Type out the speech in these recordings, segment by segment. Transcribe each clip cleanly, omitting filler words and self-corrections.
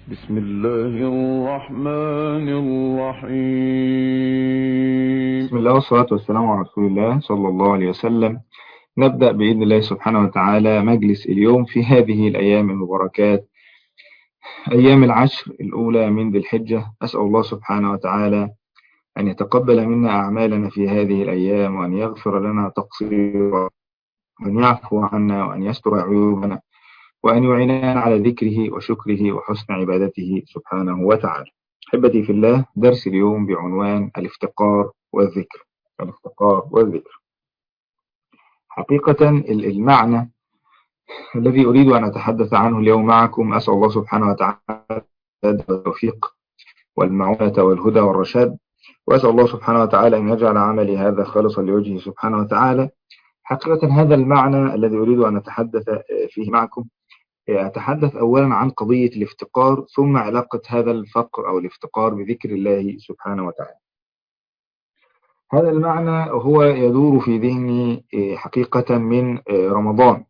بسم الله الرحمن الرحيم. بسم الله والصلاة والسلام على رسول الله صلى الله عليه وسلم. نبدأ بإذن الله سبحانه وتعالى مجلس اليوم في هذه الأيام المباركات، أيام العشر الأولى من ذي الحجة. أسأل الله سبحانه وتعالى أن يتقبل منا أعمالنا في هذه الأيام، وأن يغفر لنا تقصيرنا، وأن يعفو عنا، وأن يستر عيوبنا، وأن يعيننا على ذكره وشكره وحسن عبادته سبحانه وتعالى. أحبتي في الله، درس اليوم بعنوان الافتقار والذكر. الافتقار والذكر. حقيقة المعنى الذي أريد أن أتحدث عنه اليوم معكم، أسأل الله سبحانه وتعالى التوفيق والمعونة والهدى والرشاد، وأسأل الله سبحانه وتعالى أن يجعل عملي هذا خالصا لوجهه سبحانه وتعالى. حقيقة هذا المعنى الذي أريد أن أتحدث فيه معكم، أتحدث أولا عن قضية الافتقار، ثم علاقة هذا الفقر أو الافتقار بذكر الله سبحانه وتعالى. هذا المعنى هو يدور في ذهني حقيقة من رمضان،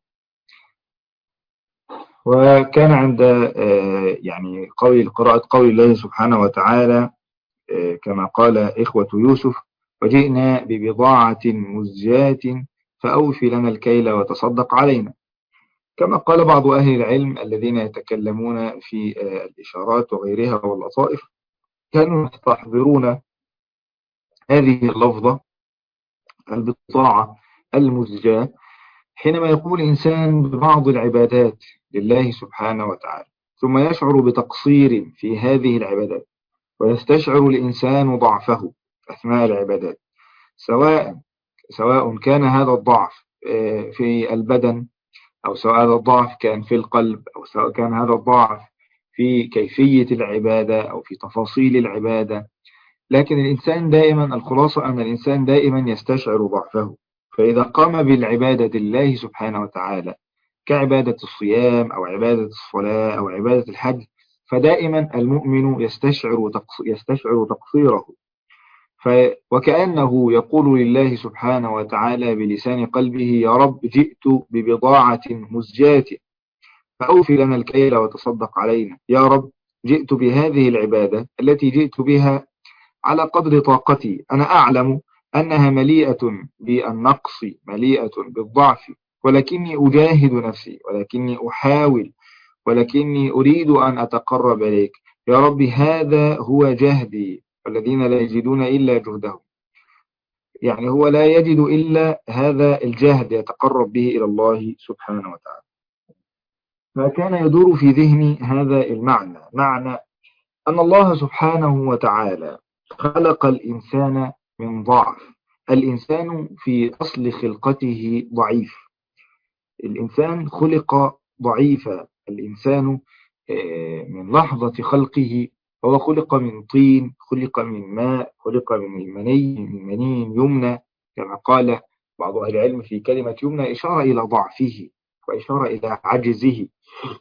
وكان عند يعني قراءة قول الله سبحانه وتعالى كما قال إخوة يوسف: وجئنا ببضاعة مزجاة فأوف لنا الكيل وتصدق علينا. كما قال بعض أهل العلم الذين يتكلمون في الإشارات وغيرها واللطائف، كانوا يستحضرون هذه اللفظة البضاعة المزجاة حينما يقول إنسان ببعض العبادات لله سبحانه وتعالى، ثم يشعر بتقصير في هذه العبادات، ويستشعر الإنسان ضعفه أثناء العبادات، سواء كان هذا الضعف في البدن، أو سواء هذا الضعف كان في القلب، أو سواء كان هذا الضعف في كيفية العبادة أو في تفاصيل العبادة. لكن الإنسان دائما، الخلاصة أن الإنسان دائما يستشعر ضعفه، فإذا قام بالعبادة لله سبحانه وتعالى كعبادة الصيام أو عبادة الصلاة أو عبادة الحج، فدائما المؤمن يستشعر تقصيره، وكأنه يقول لله سبحانه وتعالى بلسان قلبه: يا رب، جئت ببضاعة مزجاة فأوفي لنا الكيل وتصدق علينا. يا رب، جئت بهذه العبادة التي جئت بها على قدر طاقتي، أنا أعلم أنها مليئة بالنقص، مليئة بالضعف، ولكني أجاهد نفسي، ولكني أحاول، ولكني أريد أن أتقرب إليك. يا رب، هذا هو جهدي، والذين لا يجدون إلا جهدهم. يعني هو لا يجد إلا هذا الجهد يتقرب به إلى الله سبحانه وتعالى. فكان يدور في ذهني هذا المعنى، معنى أن الله سبحانه وتعالى خلق الإنسان من ضعف. الإنسان في أصل خلقته ضعيف، الإنسان خلق ضعيفا. الإنسان من لحظة خلقه هو خلق من طين، خلق من ماء، خلق من مني يمنى، كما قال بعض أهل العلم في كلمة يمنى إشارة إلى ضعفه وإشارة إلى عجزه.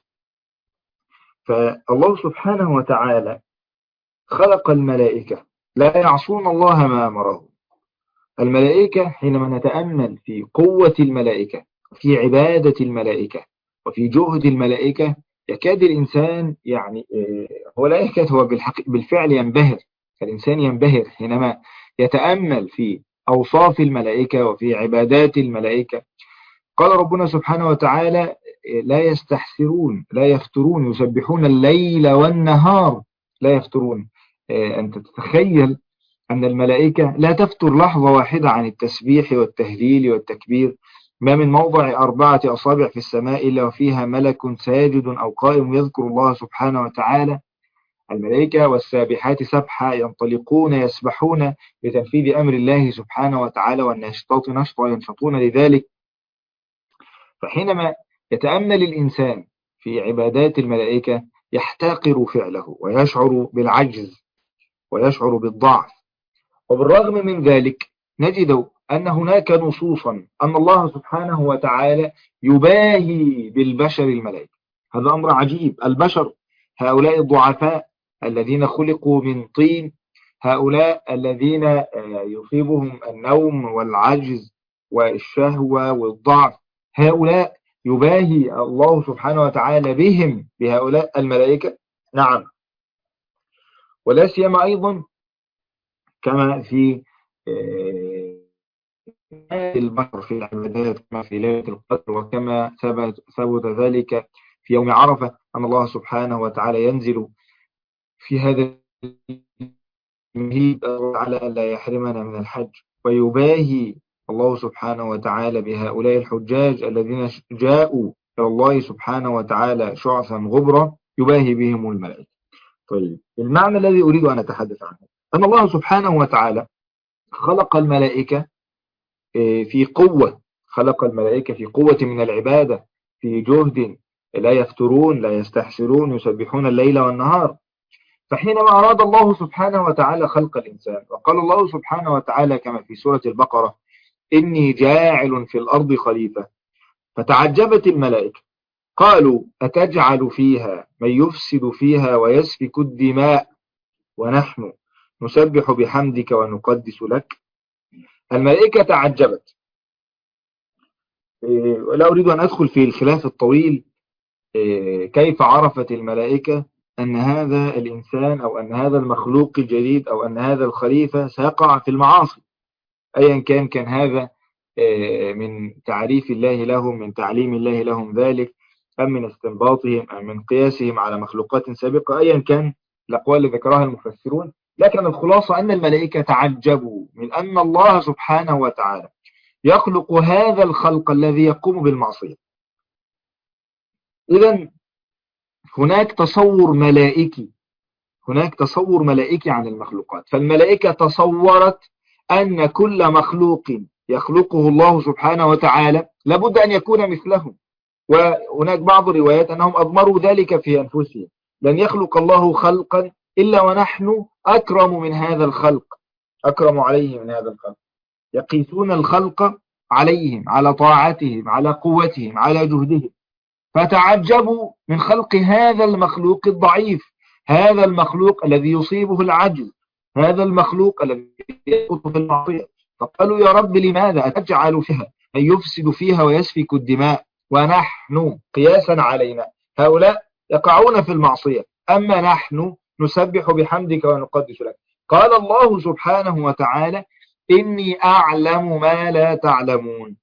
فالله سبحانه وتعالى خلق الملائكة لا يعصون الله ما أمرهم. الملائكة حينما نتأمل في قوة الملائكة، في عبادة الملائكة، وفي جهد الملائكة، يكاد الإنسان هو لا يكاد، هو بالفعل ينبهر. الإنسان ينبهر حينما يتأمل في أوصاف الملائكة وفي عبادات الملائكة. قال ربنا سبحانه وتعالى: لا يستحسرون، لا يفترون، يسبحون الليل والنهار لا يفترون. أنت تتخيل أن الملائكة لا تفتر لحظة واحدة عن التسبيح والتهليل والتكبير. ما من موضع 4 أصابع في السماء إلا وفيها ملك ساجد أو قائم يذكر الله سبحانه وتعالى. الملائكة والسابحات سبحا ينطلقون يسبحون بتنفيذ أمر الله سبحانه وتعالى، والناشطات نشطا ينشطون لذلك. فحينما يتأمل الإنسان في عبادات الملائكة يحتقر فعله، ويشعر بالعجز، ويشعر بالضعف. وبالرغم من ذلك نجد أن هناك نصوصا أن الله سبحانه وتعالى يباهي بالبشر الملائكة. هذا أمر عجيب. البشر هؤلاء الضعفاء الذين خلقوا من طين، هؤلاء الذين يصيبهم النوم والعجز والشهوة والضعف، هؤلاء يباهي الله سبحانه وتعالى بهم، بهؤلاء الملائكة. نعم. ولا سيما أيضا كما في البشر في العبادات، كما في ليلة القدر، وكما ثبت ذلك في يوم عرفة أن الله سبحانه وتعالى ينزل في هذا المهيب على أن لا يحرمنا من الحج، ويباهي الله سبحانه وتعالى بهؤلاء الحجاج الذين جاءوا إلى الله سبحانه وتعالى شعثا غبرا، يباهي بهم الملائكة. طيب، المعنى الذي أريد أن أتحدث عنه أن الله سبحانه وتعالى خلق الملائكة في قوة، خلق الملائكة في قوة من العبادة، في جهد، لا يفترون، لا يستحسرون، يسبحون الليل والنهار. فحينما أراد الله سبحانه وتعالى خلق الإنسان، وقال الله سبحانه وتعالى كما في سورة البقرة: إني جاعل في الأرض خليفة، فتعجبت الملائكة قالوا: أتجعل فيها من يفسد فيها ويسفك الدماء ونحن نسبح بحمدك ونقدس لك. الملائكة تعجبت. ولا أريد أن أدخل في الخلاف الطويل كيف عرفت الملائكة أن هذا الإنسان أو أن هذا المخلوق الجديد أو أن هذا الخليفة سيقع في المعاصي. أيا كان هذا من تعريف الله لهم، من تعليم الله لهم ذلك، أم من استنباطهم، أم من قياسهم على مخلوقات سابقة، أيا كان الأقوال اللي ذكرها المفسرون. لكن الخلاصة أن الملائكة تعجبوا من أن الله سبحانه وتعالى يخلق هذا الخلق الذي يقوم بالمعصية. إذن هناك تصور ملائكي عن المخلوقات. فالملائكة تصورت أن كل مخلوق يخلقه الله سبحانه وتعالى لابد أن يكون مثلهم. وهناك بعض الروايات أنهم أضمروا ذلك في أنفسهم: لن يخلق الله خلقا إلا ونحن أكرم من هذا الخلق، أكرم عليه من هذا الخلق. يقيسون الخلق عليهم، على طاعتهم، على قوتهم، على جهدهم. فتعجبوا من خلق هذا المخلوق الضعيف، هذا المخلوق الذي يصيبه العجز، هذا المخلوق الذي يسقط في المعصية. فقالوا: يا رب، لماذا أتجعل فيها من يفسد فيها ويسفك الدماء ونحن، قياسا علينا، هؤلاء يقعون في المعصية، أما نحن نسبح بحمدك ونقدس لك. قال الله سبحانه وتعالى: إني أعلم ما لا تعلمون.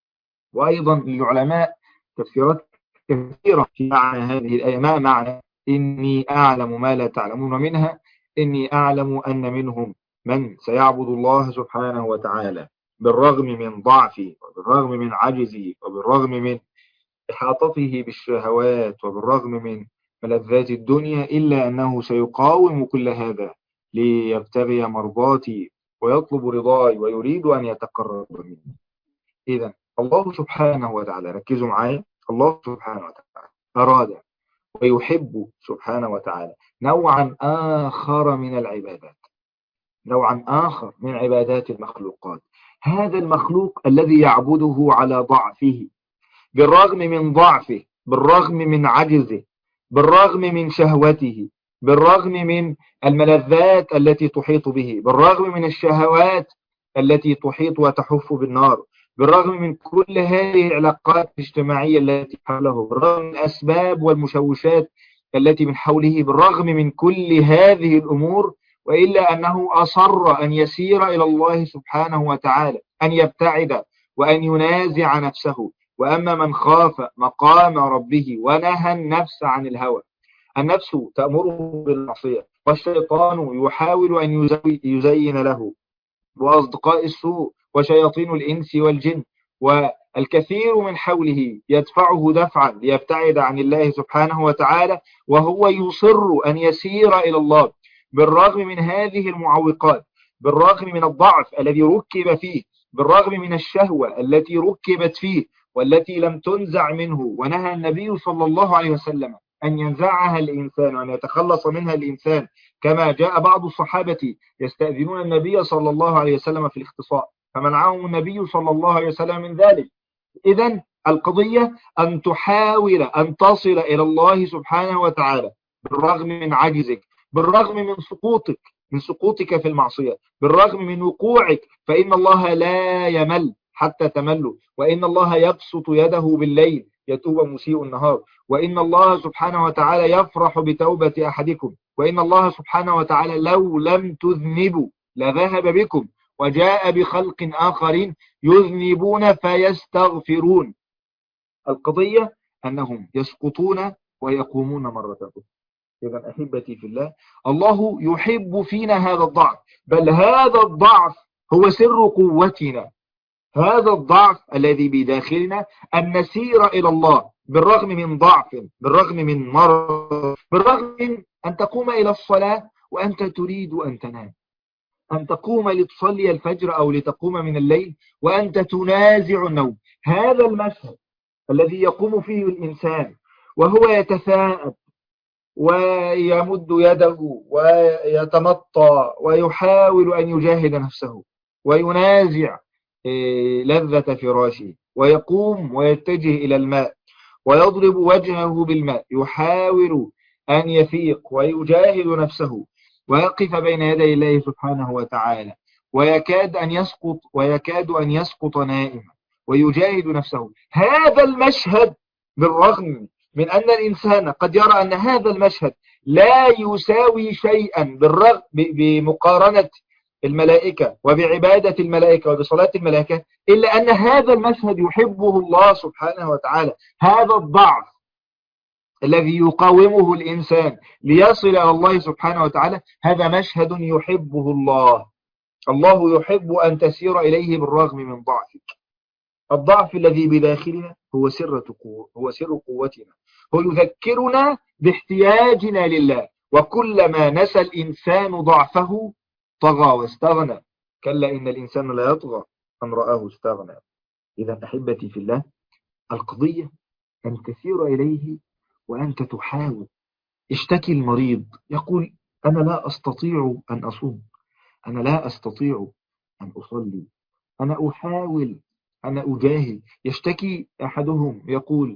وأيضا للعلماء تفسيرات كثيرة في معنى هذه الآية. ما معنى إني أعلم ما لا تعلمون؟ ومنها: إني أعلم أن منهم من سيعبد الله سبحانه وتعالى بالرغم من ضعفه، وبالرغم من عجزه، وبالرغم من إحاطته بالشهوات، وبالرغم من ملذات الدنيا، إلا أنه سيقاوم كل هذا ليبتغي مرضاتي ويطلب رضاي ويريد أن يتقرب مني. إذن الله سبحانه وتعالى، ركزوا معايا، الله سبحانه وتعالى أراد ويحب سبحانه وتعالى نوعا آخر من العبادات، نوعا آخر من عبادات المخلوقات. هذا المخلوق الذي يعبده على ضعفه، بالرغم من ضعفه، بالرغم من عجزه، بالرغم من شهوته، بالرغم من الملذات التي تحيط به، بالرغم من الشهوات التي تحيط وتحف بالنار، بالرغم من كل هذه العلاقات الاجتماعية التي حوله، بالرغم من الأسباب والمشوشات التي من حوله، بالرغم من كل هذه الأمور، وإلا أنه أصر أن يسير إلى الله سبحانه وتعالى، أن يبتعد وأن ينازع نفسه. وأما من خاف مقام ربه ونهى النفس عن الهوى، النفس تأمره بالمعصية، والشيطان يحاول أن يزين له، وأصدقاء السوء وشياطين الإنس والجن والكثير من حوله يدفعه دفعا ليبتعد عن الله سبحانه وتعالى، وهو يصر أن يسير إلى الله بالرغم من هذه المعوقات، بالرغم من الضعف الذي ركب فيه، بالرغم من الشهوة التي ركبت فيه والتي لم تنزع منه. ونهى النبي صلى الله عليه وسلم أن ينزعها الإنسان وأن يتخلص منها الإنسان، كما جاء بعض الصحابة يستأذنون النبي صلى الله عليه وسلم في الاختصاء فمنعهم النبي صلى الله عليه وسلم من ذلك. إذن القضية أن تحاول أن تصل إلى الله سبحانه وتعالى بالرغم من عجزك، بالرغم من سقوطك في المعصية، بالرغم من وقوعك، فإن الله لا يمل حتى تمل، وإن الله يبسط يده بالليل يتوب مسيء النهار، وإن الله سبحانه وتعالى يفرح بتوبة أحدكم، وإن الله سبحانه وتعالى لو لم تذنبوا لذهب بكم وجاء بخلق آخرين يذنبون فيستغفرون. القضية أنهم يسقطون ويقومون مرة أخرى. إذا أحبتي في الله، الله يحب فينا هذا الضعف، بل هذا الضعف هو سر قوتنا. هذا الضعف الذي بداخلنا أن نسير إلى الله بالرغم من ضعف، بالرغم من مرض، بالرغم من أن تقوم إلى الصلاة وأنت تريد أن تنام، أن تقوم لتصلي الفجر أو لتقوم من الليل وأنت تنازع النوم. هذا المشهد الذي يقوم فيه الإنسان وهو يتثاءب ويمد يده ويتمطى ويحاول أن يجاهد نفسه وينازع لذة فراشه، ويقوم ويتجه إلى الماء ويضرب وجهه بالماء، يحاول أن يفيق ويجاهد نفسه ويقف بين يدي الله سبحانه وتعالى، ويكاد أن يسقط نائما ويجاهد نفسه. هذا المشهد بالرغم من أن الإنسان قد يرى أن هذا المشهد لا يساوي شيئا بالرغم بمقارنة الملائكة وبعبادة الملائكة وبصلاة الملائكة، إلا أن هذا المشهد يحبه الله سبحانه وتعالى. هذا الضعف الذي يقاومه الإنسان ليصل إلى الله سبحانه وتعالى، هذا مشهد يحبه الله. الله يحب أن تسير إليه بالرغم من ضعفك. الضعف الذي بداخلنا هو سر قوتنا، هو يذكرنا باحتياجنا لله. وكلما نسى الإنسان ضعفه طغى واستغنى، كلا إن الإنسان لا يطغى أن رآه استغنى. إذا أحبتي في الله، القضية أن تسير إليه وأنت تحاول. اشتكي المريض يقول أنا لا أستطيع أن أصوم، أنا لا أستطيع أن أصلي، أنا أحاول، أنا أجاهد. يشتكي أحدهم يقول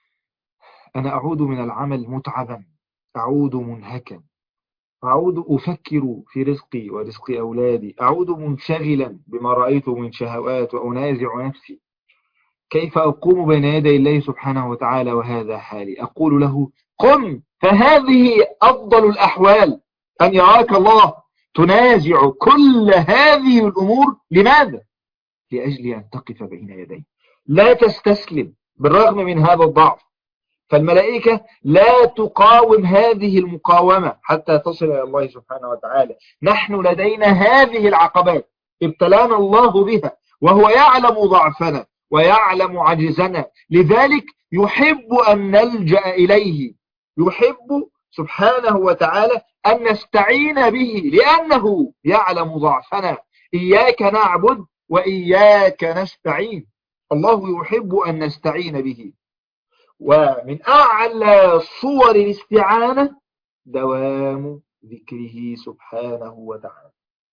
أنا أعود من العمل متعبا، أعود منهكا، أعود أفكر في رزقي ورزق أولادي، أعود منشغلا بما رأيت من شهوات وأنازع نفسي، كيف أقوم بين يدي الله سبحانه وتعالى وهذا حالي؟ أقول له قم، فهذه أفضل الأحوال، أن يراك الله تنازع كل هذه الأمور. لماذا؟ لأجل أن تقف بين يديه، لا تستسلم بالرغم من هذا الضعف. فالملائكة لا تقاوم هذه المقاومة حتى تصل إلى الله سبحانه وتعالى. نحن لدينا هذه العقبات ابتلانا الله بها، وهو يعلم ضعفنا ويعلم عجزنا، لذلك يحب أن نلجأ إليه، يحب سبحانه وتعالى أن نستعين به لأنه يعلم ضعفنا. إياك نعبد وإياك نستعين. الله يحب أن نستعين به. ومن أعلى صور الاستعانة دوام ذكره سبحانه وتعالى.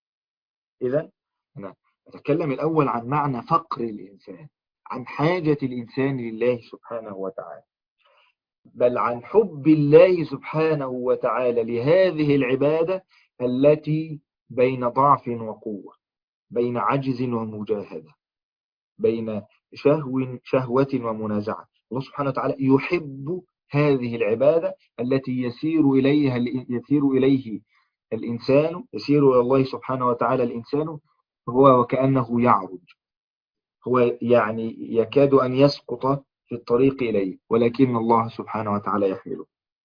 إذن أنا أتكلم الأول عن معنى فقر الإنسان، عن حاجة الإنسان لله سبحانه وتعالى، بل عن حب الله سبحانه وتعالى لهذه العبادة التي بين ضعف وقوة، بين عجز ومجاهدة، بين شهوة ومنازعة. الله سبحانه وتعالى يحب هذه العبادة التي يسير إليه الإنسان، يسير إلى الله سبحانه وتعالى الإنسان هو وكأنه يعرج، هو يعني يكاد أن يسقط في الطريق إليه، ولكن الله سبحانه وتعالى يحمله.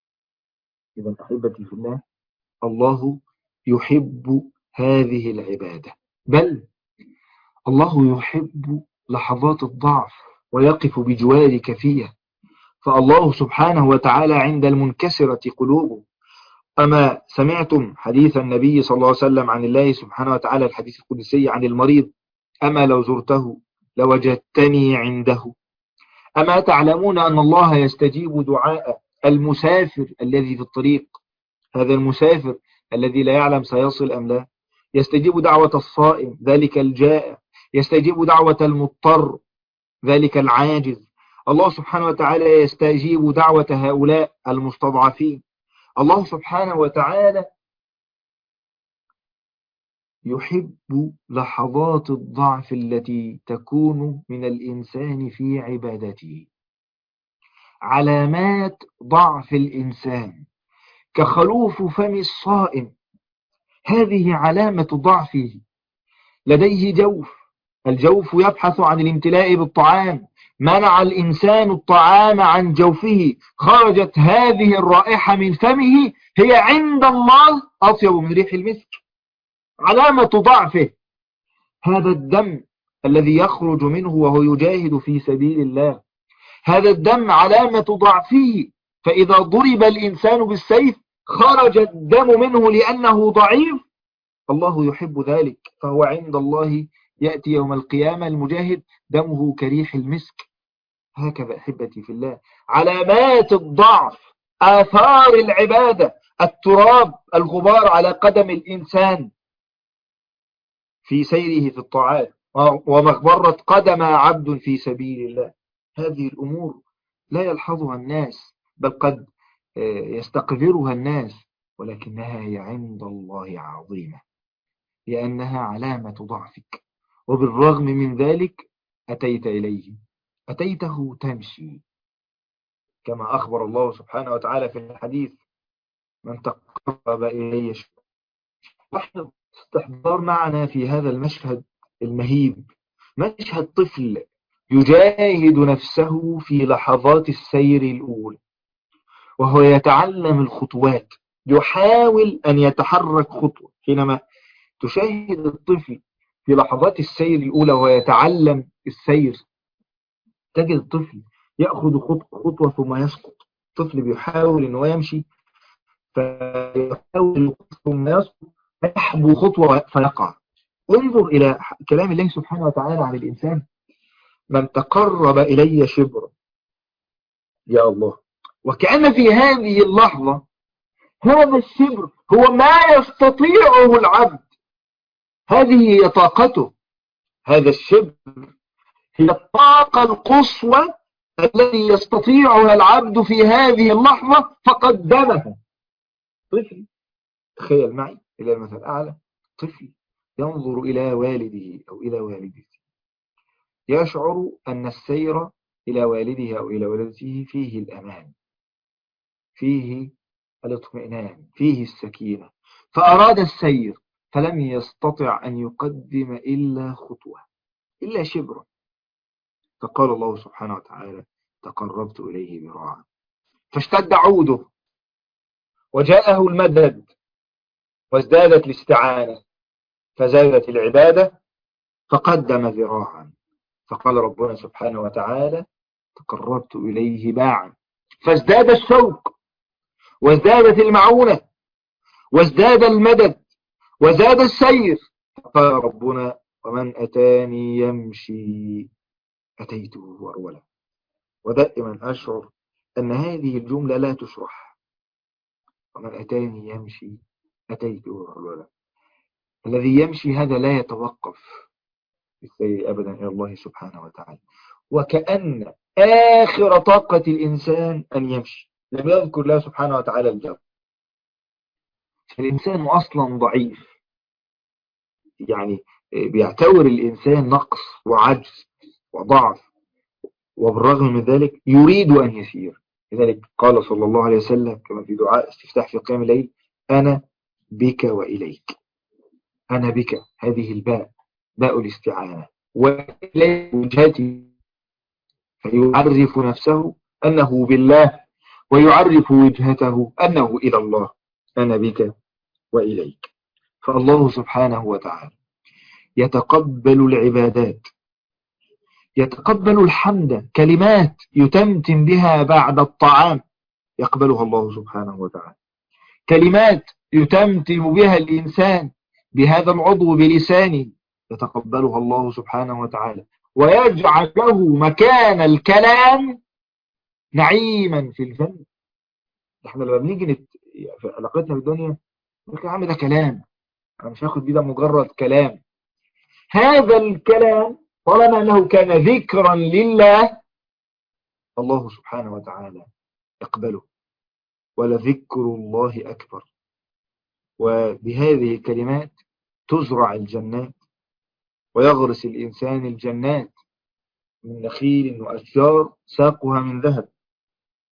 إذا أحبتي في الله، الله يحب هذه العبادة، بل الله يحب لحظات الضعف ويقف بجوارك فيها. فالله سبحانه وتعالى عند المنكسرة قلوبهم. أما سمعتم حديث النبي صلى الله عليه وسلم عن الله سبحانه وتعالى، الحديث القدسي عن المريض: أما لو زرته لوجدتني عنده. أما تعلمون أن الله يستجيب دعاء المسافر الذي في الطريق، هذا المسافر الذي لا يعلم سيصل أم لا، يستجيب دعوة الصائم ذلك الجائع، يستجيب دعوة المضطر ذلك العاجز. الله سبحانه وتعالى يستجيب دعوة هؤلاء المستضعفين. الله سبحانه وتعالى يحب لحظات الضعف التي تكون من الإنسان في عبادته. علامات ضعف الإنسان كخلوف فم الصائم، هذه علامة ضعفه. لديه جوف، الجوف يبحث عن الامتلاء بالطعام، منع الإنسان الطعام عن جوفه، خرجت هذه الرائحة من فمه، هي عند الله أطيب من ريح المسك، علامة ضعفه. هذا الدم الذي يخرج منه وهو يجاهد في سبيل الله، هذا الدم علامة ضعفه. فإذا ضرب الإنسان بالسيف خرج الدم منه لأنه ضعيف، الله يحب ذلك، فهو عند الله يأتي يوم القيامة المجاهد دمه كريح المسك. هكذا أحبتي في الله علامات الضعف، آثار العبادة، التراب، الغبار على قدم الإنسان في سيره في الطاعات، ومغبرة قدم عبد في سبيل الله. هذه الأمور لا يلحظها الناس، بل قد يستقذرها الناس، ولكنها هي عند الله عظيمة، لأنها علامة ضعفك. وبالرغم من ذلك أتيت إليه، أتيته تمشي، كما أخبر الله سبحانه وتعالى في الحديث: من تقرب إلي شبرا. لاحظ استحضار معنا في هذا المشهد المهيب، مشهد طفل يجاهد نفسه في لحظات السير الأولى، وهو يتعلم الخطوات، يحاول أن يتحرك خطوة. حينما تشاهد الطفل في لحظات السير الأولى وهو يتعلم السير، تجد الطفل يأخذ خطوة ثم يسقط. الطفل بيحاول أنه يمشي فيحاول ثم يسقط، يحبو خطوة فيقع. انظر إلى كلام الله سبحانه وتعالى عن الإنسان: من تقرب إلي شبرا، يا الله. وكأن في هذه اللحظة هذا الشبر هو ما يستطيعه العبد، هذه هي طاقته، هذا الشبر هي الطاقة القصوى التي يستطيعها العبد في هذه اللحظة فقدمها. طفل، تخيل معي إلى المثل الأعلى، طفل ينظر إلى والده أو إلى والدته، يشعر أن السير إلى والده أو إلى والدته فيه الأمان، فيه الاطمئنان، فيه السكينة، فأراد السير فلم يستطع أن يقدم إلا خطوة، إلا شبرا، فقال الله سبحانه وتعالى: تقربت إليه ذراعا، فاشتد عوده وجاءه المدد، وازدادت الاستعانة، فزادت العبادة، فقدم ذراعا، فقال ربنا سبحانه وتعالى: تقربت إليه باعا، فازداد الشوق، وازدادت المعونة، وازداد المدد، وزاد السير، فقال ربنا: ومن أتاني يمشي أتيته هرولا. ودائما أشعر أن هذه الجملة لا تشرح: ومن أتاني يمشي أتيته هرولا. الذي يمشي هذا لا يتوقف في السير أبدا إلى الله سبحانه وتعالى، وكأن آخر طاقة الإنسان أن يمشي. لم يذكر الله سبحانه وتعالى الجبر. الإنسان أصلا ضعيف، يعني بيعتبر الإنسان نقص وعجز وضعف، وبالرغم من ذلك يريد أن يسير. لذلك قال صلى الله عليه وسلم كما في دعاء استفتاح في قيام الليل: أنا بك وإليك. أنا بك، هذه الباء، باء الاستعانة، وإليك وجهتي، فيعرف نفسه أنه بالله، ويعرف وجهته أنه إلى الله. أنا بك وإليك. فالله سبحانه وتعالى يتقبل العبادات، يتقبل الحمد، كلمات يتمتم بها بعد الطعام يقبلها الله سبحانه وتعالى، كلمات يتمتم بها الإنسان بهذا العضو بلسانه يتقبلها الله سبحانه وتعالى، ويجعل له مكان الكلام نعيما في الجنة. احنا لما بنيجي في علاقتنا بالدنيا نقول يا عم ده كلام، انا مش هاخد بيه، ده مجرد كلام. هذا الكلام طالما انه كان ذكرا لله، الله سبحانه وتعالى يقبله، ولذكر الله أكبر. وبهذه الكلمات تزرع الجنات، ويغرس الإنسان الجنات من نخيل وأشجار ساقها من ذهب،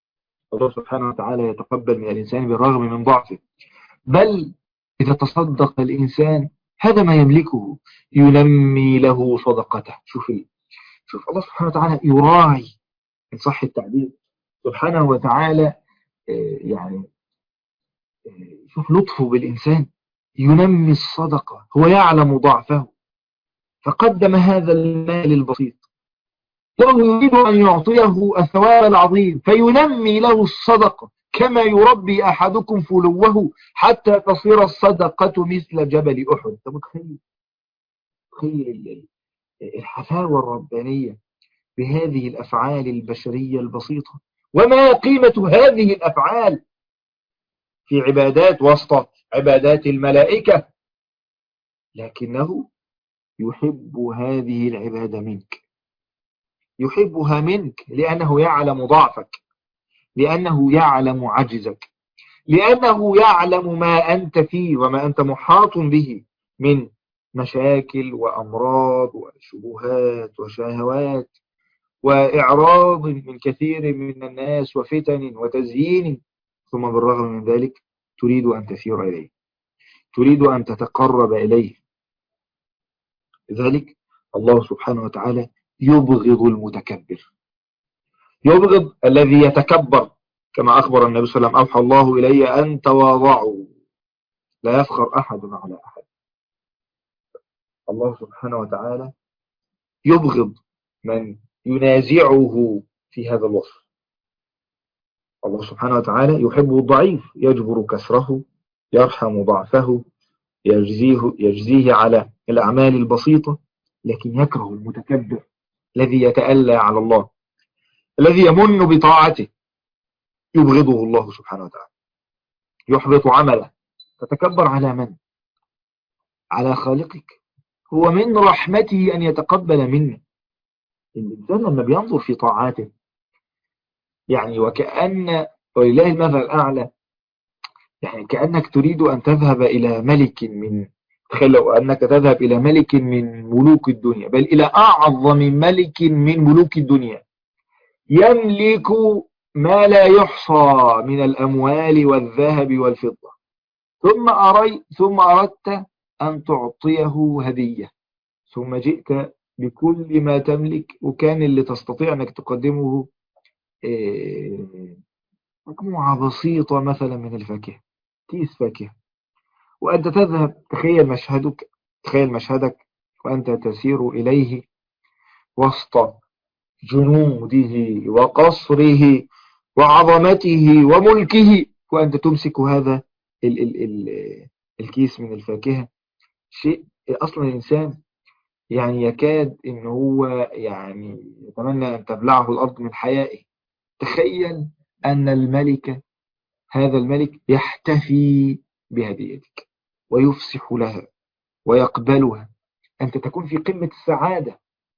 الله سبحانه وتعالى يتقبل من الإنسان بالرغم من ضعفه، بل إذا تصدق الإنسان هذا ما يملكه ينمي له صدقته. شوف الله سبحانه وتعالى يراعي إن صح التعبير سبحانه وتعالى، يعني شوف لطفه بالإنسان، ينمي الصدقة، هو يعلم ضعفه فقدم هذا المال البسيط، وهو يريد أن يعطيه الثواب العظيم فينمي له الصدقة كما يربي أحدكم فلوه حتى تصير الصدقة مثل جبل أحد. أنت متخيل الحفاوة الربانية بهذه الأفعال البشرية البسيطة؟ وما قيمة هذه الأفعال في عبادات وسط عبادات الملائكة، لكنه يحب هذه العبادة منك، يحبها منك لأنه يعلم ضعفك، لأنه يعلم عجزك، لأنه يعلم ما أنت فيه وما أنت محاط به من مشاكل وأمراض وشبهات وشهوات وإعراض من كثير من الناس وفتن وتزيين، ثم بالرغم من ذلك تريد أن تسير إليه، تريد أن تتقرب إليه. لذلك الله سبحانه وتعالى يبغض المتكبر، يبغض الذي يتكبر، كما أخبر النبي صلى الله عليه وسلم: أوحى الله إلي أن تواضعوا لا يفخر أحد على أحد. الله سبحانه وتعالى يبغض من ينازعه في هذا الوصف. الله سبحانه وتعالى يحب الضعيف، يجبر كسره، يرحم ضعفه، يجزيه على الأعمال البسيطة، لكن يكره المتكبر الذي يتألى على الله، الذي يمن بطاعته، يبغضه الله سبحانه وتعالى، يحبط عمله. تتكبر على من؟ على خالقك. هو من رحمته أن يتقبل منا. الإنسان لما بينظر في طاعاته يعني وكأن، ولله المثل الأعلى، يعني كأنك تريد أن تذهب إلى ملك من، تخيل لو أنك تذهب إلى ملك من ملوك الدنيا، بل إلى أعظم ملك من ملوك الدنيا، يملك ما لا يحصى من الأموال والذهب والفضة، ثم أردت أن تعطيه هدية، ثم جئت بكل ما تملك، وكان اللي تستطيع أنك تقدمه مجموعة بسيطة مثلا من الفاكهة، كيس فاكهة، وأنت تذهب. تخيل مشهدك وأنت تسير إليه وسط جنوده وقصره وعظمته وملكه، وأنت تمسك هذا الكيس من الفاكهة. شيء أصلا الإنسان يعني يكاد إن هو يعني يتمنى أن تبلعه الأرض من حيائه. تخيل أن هذا الملك يحتفي بهديتك ويفسح لها ويقبلها، أنت تكون في قمة السعادة.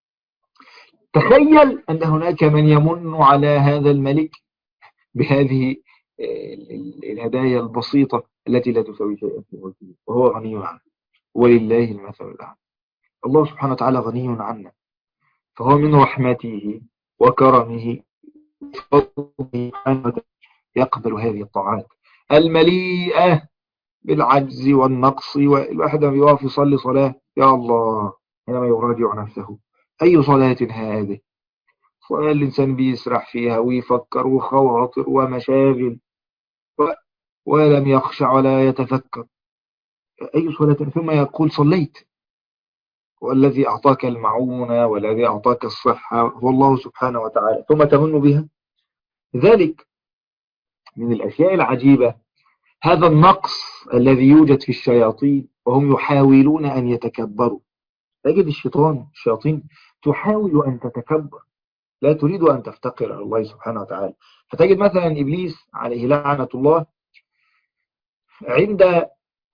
تخيل أن هناك من يمن على هذا الملك بهذه الهدايا البسيطة التي لا تساوي شيئا في ملكه، وهو غني عنه، ولله المثل الأعلى. الله سبحانه وتعالى غني عنا، فهو من رحمته وكرمه يقبل هذه الطاعات المليئة بالعجز والنقص. والواحد لما يقف يصلي صلاة يا الله حينما يراجع نفسه، أي صلاة هذه؟ صلاة الإنسان بيسرح فيها ويفكر وخواطر ومشاغل ولم يخشع ولا يتفكر، أي صلاة؟ ثم يقول صليت، والذي أعطاك المعونة والذي أعطاك الصحة هو الله سبحانه وتعالى، ثم تمن بها. لذلك من الأشياء العجيبة هذا النقص الذي يوجد في الشياطين، وهم يحاولون أن يتكبروا. تجد الشياطين تحاول أن تتكبر، لا تريد أن تفتقر على الله سبحانه وتعالى. فتجد مثلا إبليس عليه لعنة الله عند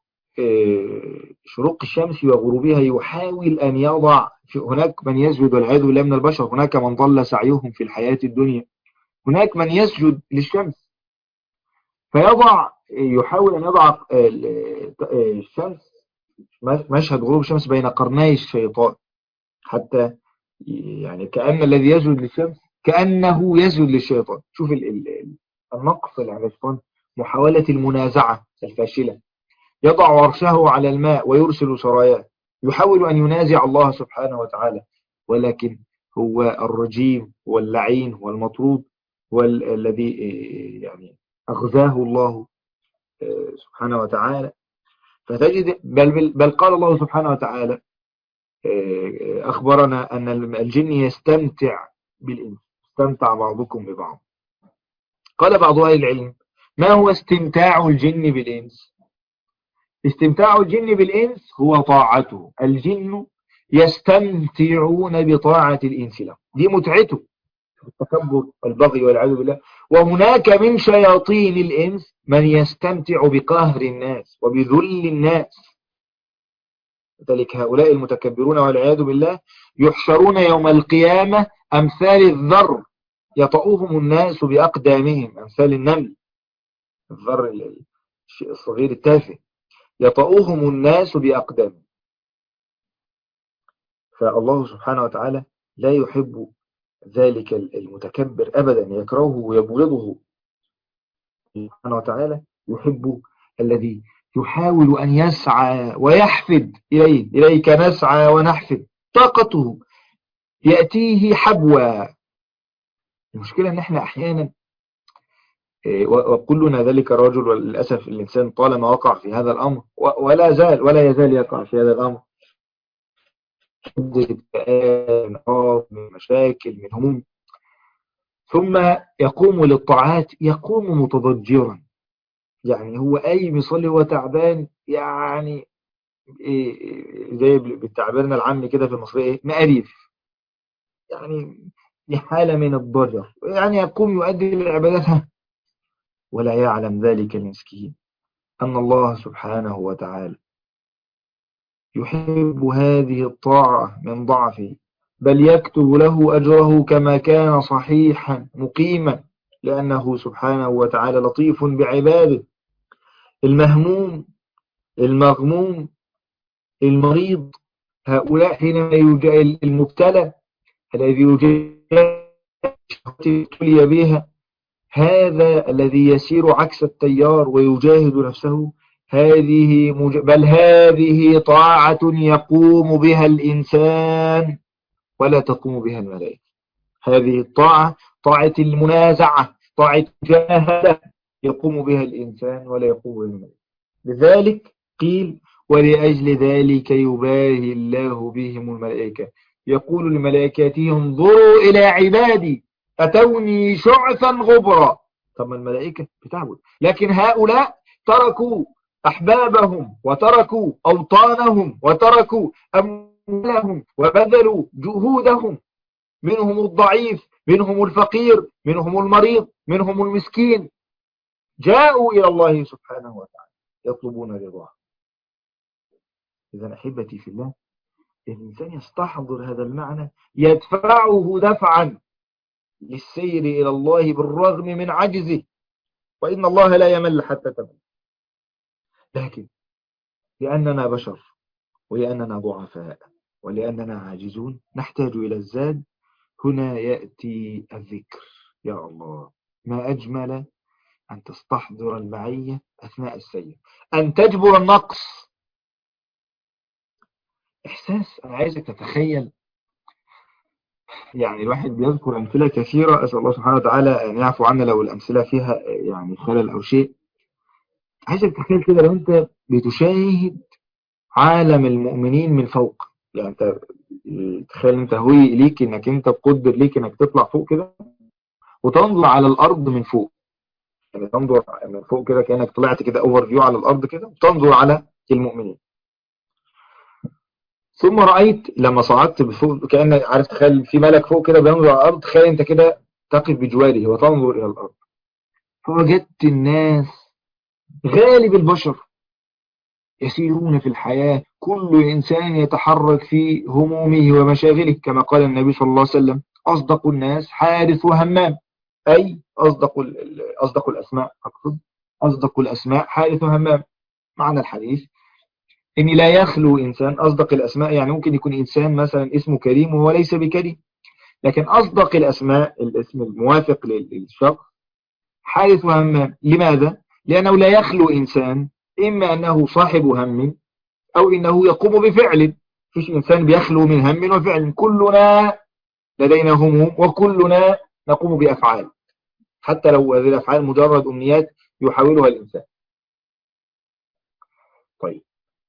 شروق الشمس وغروبها يحاول أن يضع، هناك من يسجد والعياذ بالله من البشر، هناك من ضل سعيهم في الحياة الدنيا، هناك من يسجد للشمس يحاول أن يضع الشمس، مشهد غروب الشمس بين قرني الشيطان، حتى يعني كأن الذي يسجد للشمس كأنه يسجد للشيطان. شوف النقص العرفان، محاولة المنازعة الفاشلة، يضع عرشه على الماء ويرسل سراياه، يحاول أن ينازع الله سبحانه وتعالى، ولكن هو الرجيم واللعين والمطرود والذي يعني أغزاه الله سبحانه وتعالى. فتجد بل قال الله سبحانه وتعالى أخبرنا أن الجن يستمتع بالإنس، استمتع بعضكم ببعض. قال بعض أهل العلم: ما هو استمتاع الجن بالإنس؟ استمتاع الجن بالإنس هو طاعته. الجن يستمتعون بطاعة الإنس له، دي متعته، التكبر والبغي والعياذ بالله. وهناك من شياطين الإنس من يستمتع بقهر الناس وبذل الناس. ذلك هؤلاء المتكبرون والعياذ بالله يحشرون يوم القيامة أمثال الذر يطؤهم الناس بأقدامهم، أمثال النمل، الذر الشيء الصغير التافه، يطؤهم الناس بأقدامهم. فالله سبحانه وتعالى لا يحب ذلك المتكبر أبدا، يكرهه ويبغضه. سبحانه وتعالى يحب الذي يحاول أن يسعى ويحفد إليه. إليك نسعى ونحفد، طاقته يأتيه حبوا. المشكلة أن احنا أحيانا وكلنا ذلك الرجل، وللأسف الإنسان طالما وقع في هذا الأمر ولا يزال يقع في هذا الأمر، من مشاكل، من هموم، ثم يقوم للطاعات، يقوم متضجرا. يعني هو أي بيصلي هو تعبان، يعني زي بالتعبيرنا العامي كده في المصرية مقريف، يعني دي حالة من الضجر، يعني يقوم يؤدي العبادات ولا يعلم ذلك المسكين أن الله سبحانه وتعالى يحب هذه الطاعة من ضعفه، بل يكتب له أجره كما كان صحيحا مقيما، لأنه سبحانه وتعالى لطيف بعباده. المهموم، المغموم، المريض، هؤلاء حينما المبتلى الذي يبتلي بها، هذا الذي يسير عكس التيار ويجاهد نفسه، بل هذه طاعة يقوم بها الإنسان ولا تقوم بها الملائكة. هذه الطاعة طاعة المنازعة، طاعة جاهدة، يقوم بها الإنسان ولا يقوم بها الملائكة. لذلك قيل: ولأجل ذلك يباهي الله بهم الملائكة، يقول لملائكته: انظروا إلى عبادي أتوني شعثا غبرا. طب الملائكة بتعبد، لكن هؤلاء تركوا أحبابهم وتركوا أوطانهم وتركوا أموالهم وبذلوا جهودهم، منهم الضعيف، منهم الفقير، منهم المريض، منهم المسكين، جاءوا إلى الله سبحانه وتعالى يطلبون رضاه. إذا أحبتي في الله، الإنسان يستحضر هذا المعنى يدفعه دفعا للسير إلى الله بالرغم من عجزه، وإن الله لا يمل حتى تمل. لكن لأننا بشر، ولأننا ضعفاء، ولأننا عاجزون، نحتاج إلى الزاد. هنا يأتي الذكر. يا الله، ما أجمل أن تستحضر المعية أثناء السير، أن تجبر النقص. إحساس، أنا عايزك تتخيل، يعني الواحد بيذكر أمثلة كثيرة، أسأل الله سبحانه وتعالى أن يعفو عنا لو الأمثلة فيها يعني خلل أو شيء. عايزك تتخيل كده لو أنت بتشاهد عالم المؤمنين من فوق، يعني أنت تخيل أنت هوي ليك إنك أنت بقدر ليك إنك تطلع فوق كده وتنظر على الأرض من فوق، يعني تنظر من فوق كده كأنك طلعت كده أوفر فيو على الأرض كده وتنظر على المؤمنين. ثم رأيت لما صعدت بفوق، كأن عارف تخيل في ملك فوق كده بينظر على الأرض، تخيل أنت كده تقف بجواره وتنظر إلى الأرض، فوجدت الناس غالب البشر يسيرون في الحياة، كل إنسان يتحرك في همومه ومشاغله، كما قال النبي صلى الله عليه وسلم: أصدق الناس حارث وهمام، أي أصدق الأسماء، أقصد أصدق الأسماء حارث وهمام. معنى الحديث إن لا يخلو إنسان، أصدق الأسماء يعني ممكن يكون إنسان مثلا اسمه كريم وهو ليس بكريم، لكن أصدق الأسماء الاسم الموافق للشخص حارث وهمام. لماذا؟ لأنه لا يخلو إنسان إما أنه صاحب هم أو إنه يقوم بفعل. فيش إنسان بيخلو من هم وفعل، كلنا لدينا هموم وكلنا نقوم بأفعال، حتى لو هذه الأفعال مجرد أمنيات يحاولها الإنسان. طيب،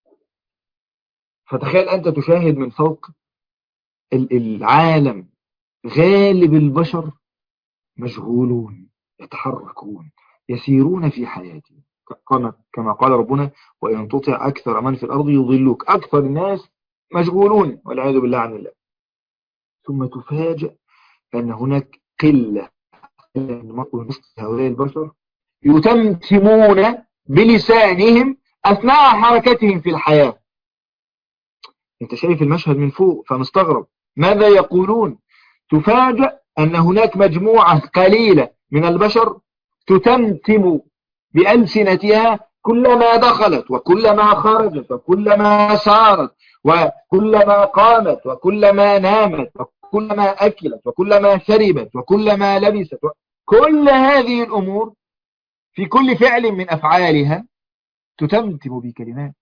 فتخيل أنت تشاهد من فوق العالم غالب البشر مشغولون، يتحركون، يسيرون في حياتهم، كما قال ربنا: وإن تطع أكثر من في الأرض يضلوك. أكثر الناس مشغولون والعياذ بالله عن الله. ثم تفاجأ أن هناك قلة من مثل هؤلاء البشر يتمتمون بلسانهم أثناء حركتهم في الحياة. أنت شايف المشهد من فوق فمستغرب ماذا يقولون. تفاجأ أن هناك مجموعة قليلة من البشر تتمتم بألسنتها كلما دخلت وكلما خرجت وكلما سارت وكلما قامت وكلما نامت وكلما أكلت وكلما شربت وكلما لبست. كل هذه الأمور في كل فعل من أفعالها تتمتم بكلمات،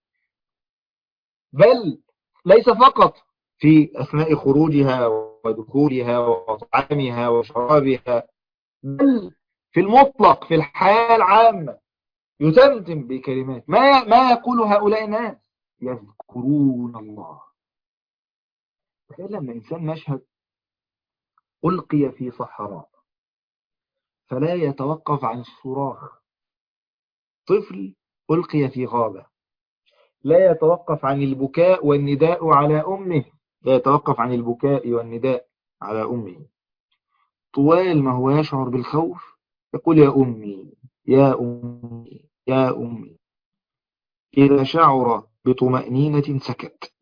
بل ليس فقط في أثناء خروجها ودخولها وطعامها وشرابها، بل في المطلق في الحياة العامة يتمتم بكلمات. ما يقول هؤلاء الناس؟ يذكرون الله. تخيل لما إنسان مشهد ألقي في صحراء فلا يتوقف عن الصراخ، طفل ألقي في غابة لا يتوقف عن البكاء والنداء على أمه، لا يتوقف عن البكاء والنداء على أمه، طوال ما هو يشعر بالخوف يقول: يا أمي يا أمي يا أمي. إذا شعر بطمأنينة سكت.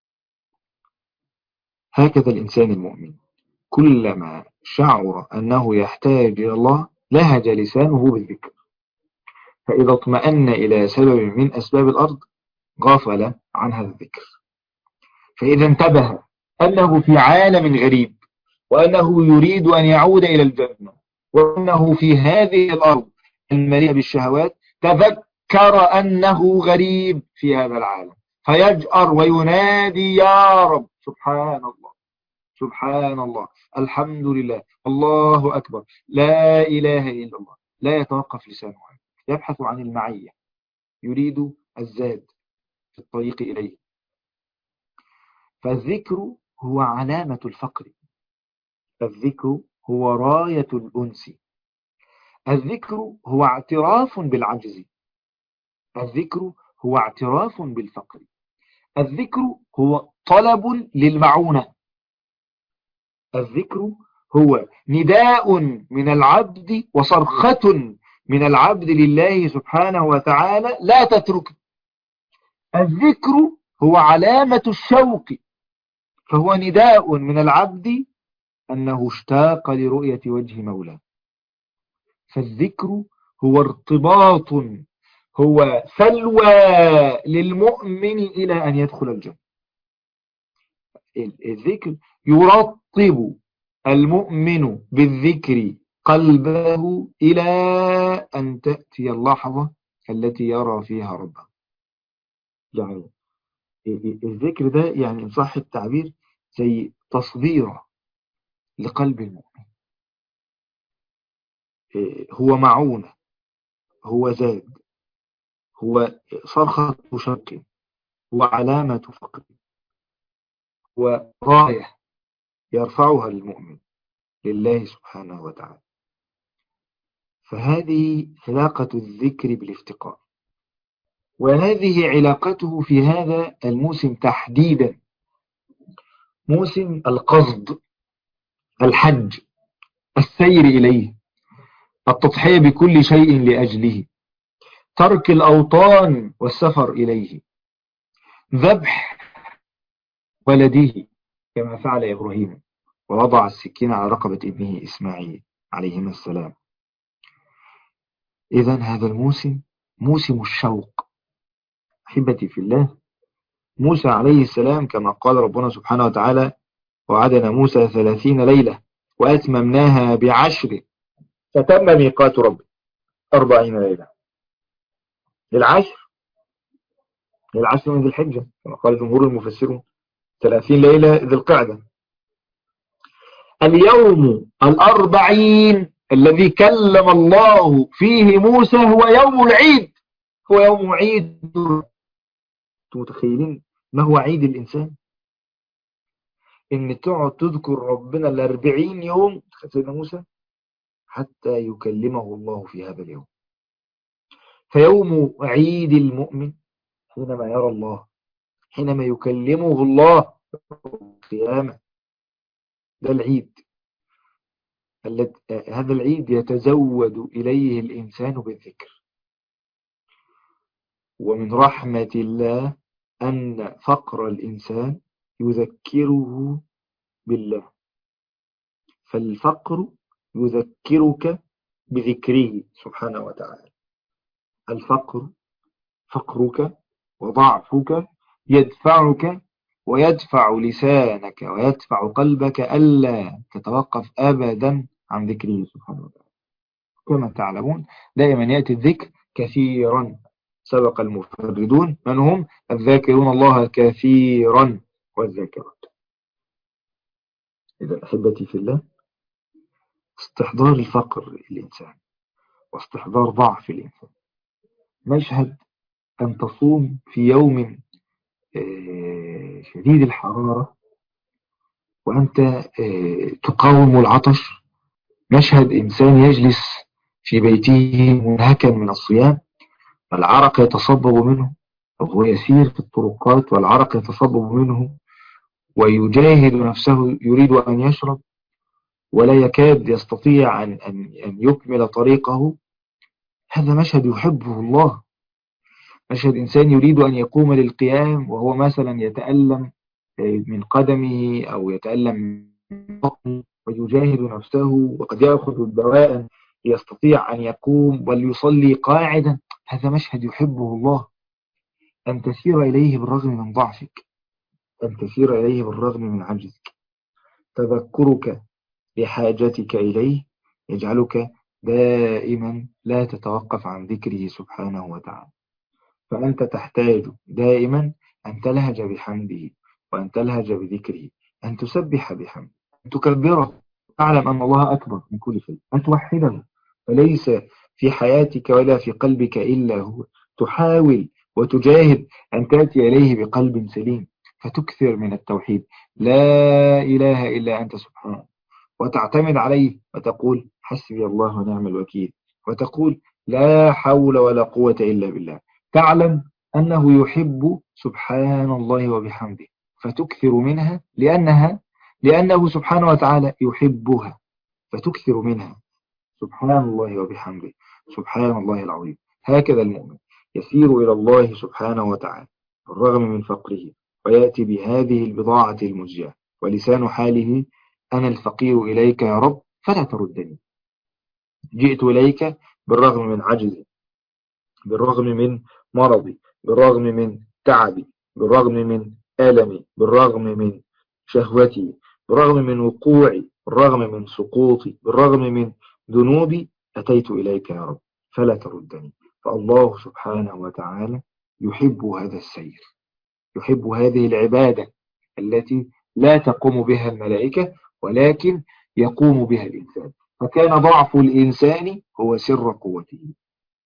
هكذا الإنسان المؤمن كلما شعر أنه يحتاج إلى الله لهج لسانه بالذكر، فإذا اطمأن إلى سبب من أسباب الأرض غافل عن هذا الذكر، فإذا انتبه أنه في عالم غريب وأنه يريد أن يعود إلى الجنة وأنه في هذه الأرض المليئة بالشهوات، تذكر أنه غريب في هذا العالم فيجأر وينادي: يا رب، سبحان الله سبحان الله، الحمد لله، الله أكبر، لا إله إلا الله. لا يتوقف لسانه، يبحث عن المعية، يريد الزاد في الطريق إليه. فالذكر هو علامة الفقر، الذكر هو راية الأنس، الذكر هو اعتراف بالعجز، الذكر هو اعتراف بالفقر، الذكر هو طلب للمعونة، الذكر هو نداء من العبد وصرخة من العبد لله سبحانه وتعالى: لا تترك. الذكر هو علامة الشوق، فهو نداء من العبد أنه اشتاق لرؤية وجه مولاه. فالذكر هو ارتباط، هو سلوى للمؤمن إلى أن يدخل الجنة. الذكر يرطب المؤمن بالذكر قلبه إلى أن تأتي اللحظة التي يرى فيها ربه. يعني الذكر ده يعني إن صح التعبير زي تصديره لقلب المؤمن، هو معونة، هو زاد، هو صرخة شوق، هو علامة فقر، هو راية يرفعها المؤمن لله سبحانه وتعالى. فهذه علاقة الذكر بالافتقار، وهذه علاقته في هذا الموسم تحديدا، موسم القصد، الحج، السير إليه، التضحية بكل شيء لأجله، ترك الأوطان والسفر إليه، ذبح ولده كما فعل إبراهيم ووضع السكين على رقبة ابنه إسماعيل عليهما السلام. إذن هذا الموسم موسم الشوق. أحبتي في الله، موسى عليه السلام كما قال ربنا سبحانه وتعالى: وعدنا موسى 30 ليلة وأتممناها ب10 فتم ميقات ربه 40 ليلة. للعشر من ذي الحجة كما قال جمهور المفسرون، 30 ليلة ذي القعدة. اليوم 40 الذي كلم الله فيه موسى هو يوم العيد، هو يوم عيد. متخيلين ما هو عيد الإنسان؟ إن تقعد تذكر ربنا 40 يوم سيدنا موسى حتى يكلمه الله في هذا اليوم. فيوم عيد المؤمن حينما يرى الله، حينما يكلمه الله القيامة، ده العيد. هذا العيد يتزود إليه الإنسان بالذكر. ومن رحمة الله أن فقر الإنسان يذكره بالله، فالفقر يذكرك بذكره سبحانه وتعالى. الفقر، فقرك وضعفك يدفعك ويدفع لسانك ويدفع قلبك ألا تتوقف أبدا عن ذكره سبحانه وتعالى. كما تعلمون دائما يأتي الذكر كثيرا. سبق المفردون من هم؟ الذاكرون الله كثيرا والذاكرات. إذا أحبتي في الله، استحضار الفقر الإنسان واستحضار ضعف الإنسان. مشهد أن تصوم في يوم شديد الحرارة وأنت تقاوم العطش، مشهد إنسان يجلس في بيته منهكا من الصيام، العرق يتصبب منه، وهو يسير في الطرقات والعرق يتصبب منه ويجاهد نفسه يريد أن يشرب ولا يكاد يستطيع أن يكمل طريقه. هذا مشهد يحبه الله. مشهد إنسان يريد أن يقوم للقيام وهو مثلا يتألم من قدمه أو يتألم من بطنه ويجاهد نفسه وقد يأخذ الدواء يستطيع أن يقوم وليصلي قاعدا. هذا مشهد يحبه الله. أن تسير إليه بالرغم من ضعفك، أن تسير إليه بالرغم من عجزك. تذكرك بحاجتك إليه يجعلك دائما لا تتوقف عن ذكره سبحانه وتعالى. فأنت تحتاج دائما أن تلهج بحمده وأن تلهج بذكره، أن تسبح بحمده، أن تكبره، تعلم أن الله أكبر من كل شيء، أن توحده، فليس في حياتك ولا في قلبك إلا هو. تحاول وتجاهد أن تأتي إليه بقلب سليم، فتكثر من التوحيد، لا إله إلا أنت سبحانه، وتعتمد عليه وتقول حسبي الله ونعم الوكيل، وتقول لا حول ولا قوة إلا بالله. تعلم أنه يحب سبحان الله وبحمده، فتكثر منها لأنه سبحانه وتعالى يحبها، فتكثر منها. سبحان الله وبحمده، سبحان الله العظيم. هكذا المؤمن يسير إلى الله سبحانه وتعالى بالرغم من فقره، ويأتي بهذه البضاعة المزجاة، ولسان حاله أنا الفقير إليك يا رب فلا تردني. جئت إليك بالرغم من عجزي، بالرغم من مرضي، بالرغم من تعبي، بالرغم من ألمي، بالرغم من شهوتي، بالرغم من وقوعي، بالرغم من سقوطي، بالرغم من ذنوبي، أتيت إليك يا رب فلا تردني. فالله سبحانه وتعالى يحب هذا السير، يحب هذه العبادة التي لا تقوم بها الملائكة ولكن يقوم بها الإنسان. فكان ضعف الإنسان هو سر قوته،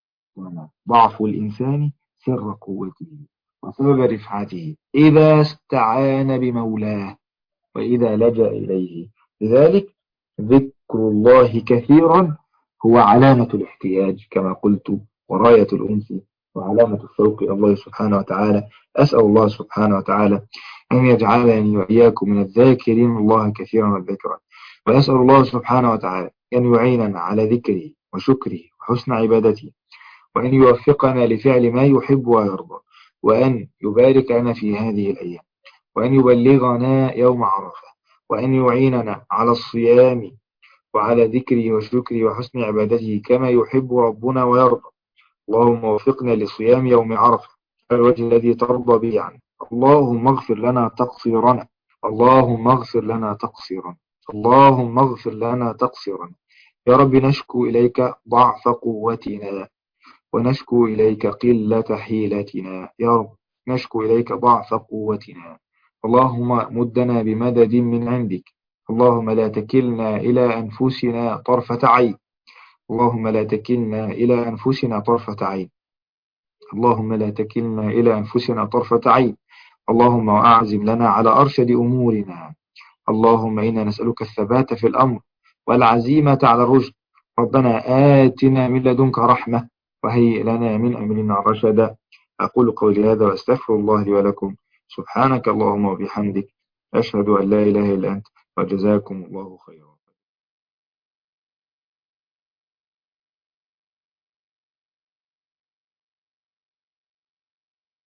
ضعف الإنسان سر قوته وسبب رفعته إذا استعان بمولاه وإذا لجأ إليه. لذلك ذكر الله كثيرا هو علامة الاحتياج كما قلت، وراية الأنس وعلامة الشوق إلى الله سبحانه وتعالى. أسأل الله سبحانه وتعالى أن يجعلني وإياكم من الذاكرين الله كثيرا والذاكرات، وأسأل الله سبحانه وتعالى أن يعيننا على ذكره وشكره وحسن عبادته، وأن يوفقنا لفعل ما يحب ويرضى، وأن يبارك لنا في هذه الأيام، وأن يبلغنا يوم عرفة، وأن يعيننا على الصيام وعلى ذكره وشكره وحسن عبادته كما يحب ربنا ويرضى. اللهم وفقنا لصيام يوم عرفة على الوجه الذي ترضى به عنه. اللهم اغفر لنا تقصيرنا، اللهم اغفر لنا تقصيرنا، اللهم اغفر لنا تقصيرنا. يا رب نشكو إليك ضعف قوتنا، ونشكو إليك قلة حيلتنا. يا رب نشكو إليك ضعف قوتنا. اللهم مدنا بمدد من عندك. اللهم لا تكلنا إلى أنفسنا طرفة عين. اللهم لا تكلنا إلى أنفسنا طرفة عين. اللهم لا تكلنا إلى أنفسنا طرفة عين. اللهم وأعزم لنا على أرشد أمورنا. اللهم إنا نسألك الثبات في الأمر والعزيمة على الرشد. ربنا آتنا من لدنك رحمة وهيئ لنا من أمرنا رشدا. أقول قولي هذا وأستغفر الله لي ولكم. سبحانك اللهم وبحمدك، أشهد أن لا إله إلا أنت، وجزاكم الله خيرا.